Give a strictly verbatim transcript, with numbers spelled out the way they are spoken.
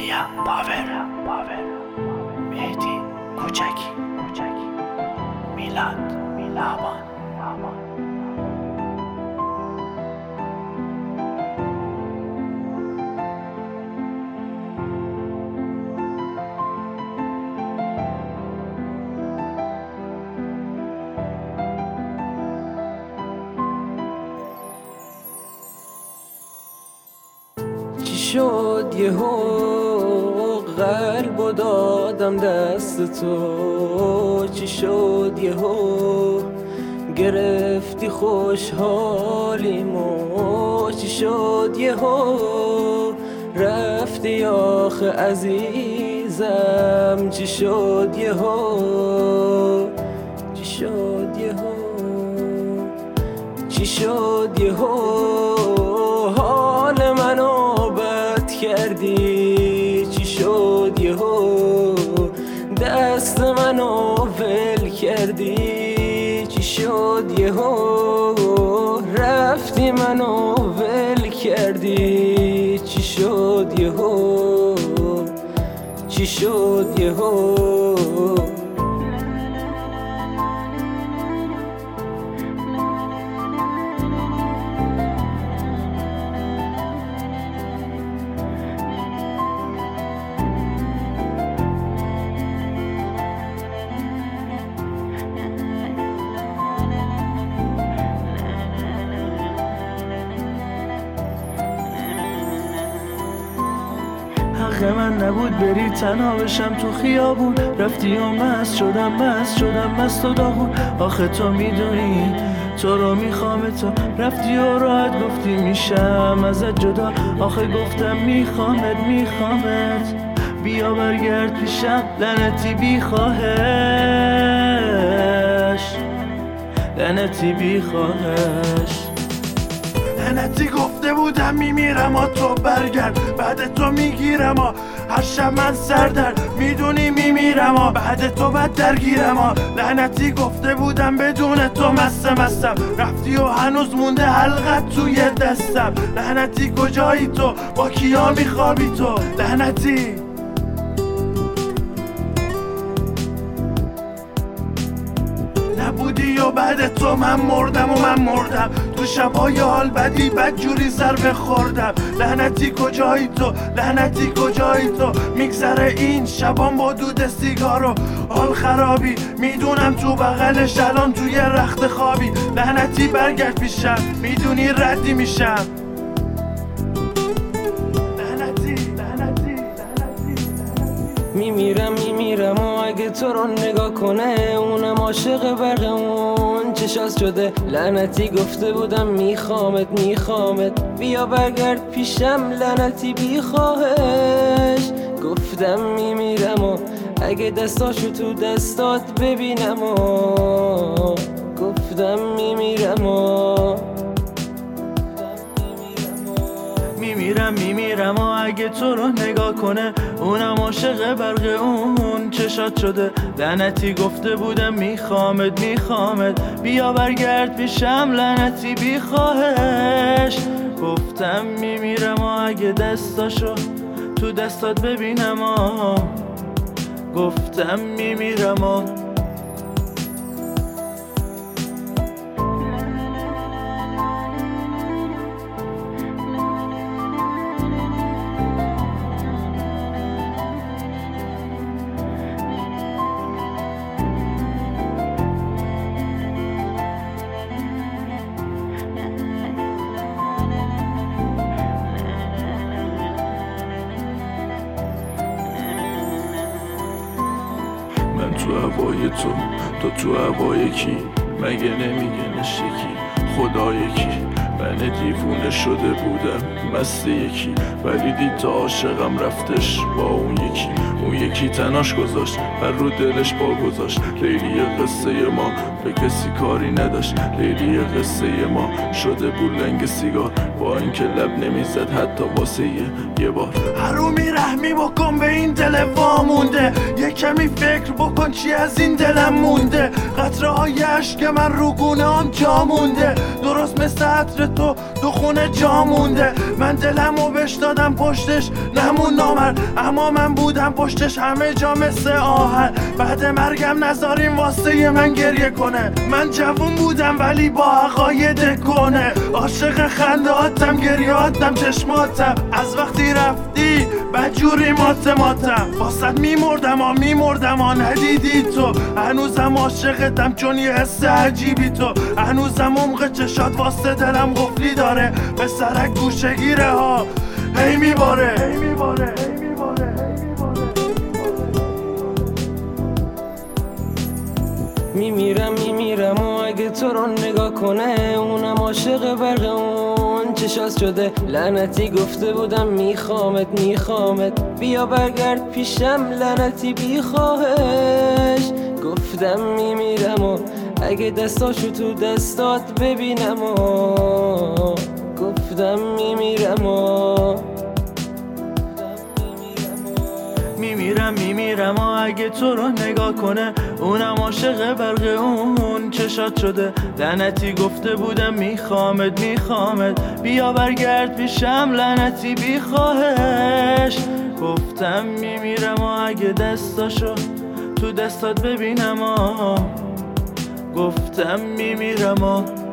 میا پاور پاور مهدی کوچکی کوچکی میلاد میلابان لابان چی شد یهو قلبو دادم دست تو؟ چی شد یهو گرفتی خوشحالیمو؟ چی شد یهو رفتی آخه عزیزم؟ چی شد یهو چی شد یهو چی شد یهو حال منو بد کردی؟ چی شد یهو دست منو ول کردی؟ چی شد یهو رفتی منو ول کردی؟ چی شد یهو چی شد یهو حق من نبود بری تنها بشم تو خیابون، رفتی و مست شدم مست شدم مست و داغون. آخه تو میدونی تو رو میخوام، تو رفتی و راحت گفتی میشم ازت جدا. آخه گفتم میخوامت میخوامت بیا برگرد پیشم لعنتی بی خواهش لعنتی بی خواهش. لعنتی گفته بودم میمیرم و تو برگرد، بعد تو میگیرم و هر شب من سردرد میدونی میمیرم و بعد تو بد درگیرم و لعنتی گفته بودم بدون تو مست مستم، رفتی و هنوز مونده حلقت توی دستم. لعنتی کجایی تو؟ با کیا میخوابی تو؟ لعنتی نبودی و بعد تو من مردم و من مردم تو شبای حال بدی بدجوری ضربه خوردم. لعنتی کجایی تو؟ لعنتی کجایی تو؟ میگذره این شبان با دود سیگار و حال خرابی، میدونم تو بغلش الان توی رخت خوابی. لعنتی برگرد پیشم میدونی ردی میشم. میمیرم میمیرم و اگه تو رو نگاه کنه اونم عاشق برق اون چشاست شده. لعنتی گفته بودم میخوامت میخوامت بیا برگرد پیشم لعنتی بی خواهش. گفتم میمیرم و اگه دستاشو تو دستات ببینم و گفتم میمیرم و میمیرم میمیرم و اگه تو رو نگاه کنه اونم عاشق برق اون چشات شده. لعنتی گفته بودم میخوامت میخوامت بیا برگرد پیشم لعنتی بی خواهش. گفتم میمیرم و اگه دستاشو تو دستات ببینم و گفتم میمیرم و من تو هوای تو تو تو هوای کی؟ مگه نمیگه نشکی خدا یکی؟ من دیوونه شده بودم مست یکی، ولی دید تا عاشقم رفتش با اون یکی. اون یکی تناش گذاشت و رو دلش با گذاشت. لیلی قصه ما به کسی کاری نداشت. لیلی قصه ما شده بود لنگ سیگار، با اینکه لب نمیزد حتی واسه یه بار. حرومی رحمی بکن به این دل وامونده، یه کمی فکر بکن چی از این دلم مونده. قطره های عشق من رو گونه هم جا مونده، درست مثل عطر تو دو خونه جا مونده. من دلمو بهش دادم پشتش نمون نامرد، اما من بودم پشتش همه جا مثل آهن. بعد مرگم نذاریم واسه من گریه کنه. من جوون بودم ولی با عقاید کنه، عاشق خندهاتم گریهاتم چشماتم. از وقتی رفتی بدجوری مات ماتم، واسد میمردم ها میمردم ها ندیدی تو. هنوزم عاشقتم چون یه حس عجیبی تو. هنوزم عمق چشات واسه دلم قفلی داره، به سرک گوشه گیره ها هی میباره هی میباره هی میباره میمیرم میمیرم و اگه تو رو نگاه کنه، اونم عاشق برق اون چشاست شده لعنتی. گفته بودم میخوامت میخوامت، بیا برگرد پیشم لعنتی بی خواهش. گفتم میمیرم و اگه دستاشو تو دستات ببینم و گفتم میمیرم و میمیرم میمیرم و اگه تو رو نگاه کنه، اونم عاشق برق اون چشات شده لعنتی. گفته بودم میخوامت میخوامت، بیا برگرد پیشم لعنتی بی خواهش. گفتم میمیرم و اگه دستاشو تو دستات ببینم و گفتم میمیرم و